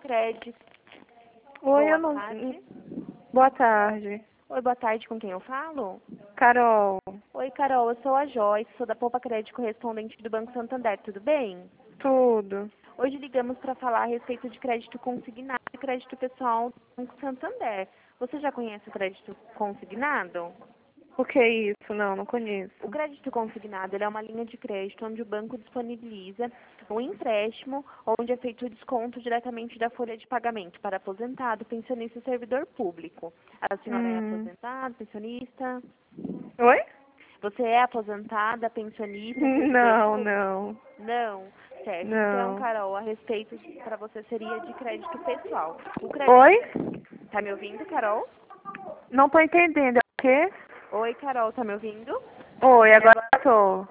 Cred. Oi, Boa tarde. Boa tarde. Oi, boa tarde, com quem eu falo? Carol. Oi, Carol, eu sou a Joyce, sou da Poupa Cred correspondente do Banco Santander, tudo bem? Tudo. Hoje ligamos para falar a respeito de crédito consignado e crédito pessoal do Banco Santander. Você já conhece o crédito consignado? O que é isso? Não conheço. O crédito consignado ele é uma linha de crédito onde o banco disponibiliza um empréstimo onde é feito o desconto diretamente da folha de pagamento para aposentado, pensionista e servidor público. A senhora é aposentada, pensionista? Oi? Você é aposentada, pensionista, servidor Não, público? não. Não. Certo. Então, Não. Carol, a respeito para você seria de crédito pessoal. O crédito... Oi? Tá me ouvindo, Carol? Não tô entendendo. É o quê? Oi, Carol, tá me ouvindo? Oi, agora tô.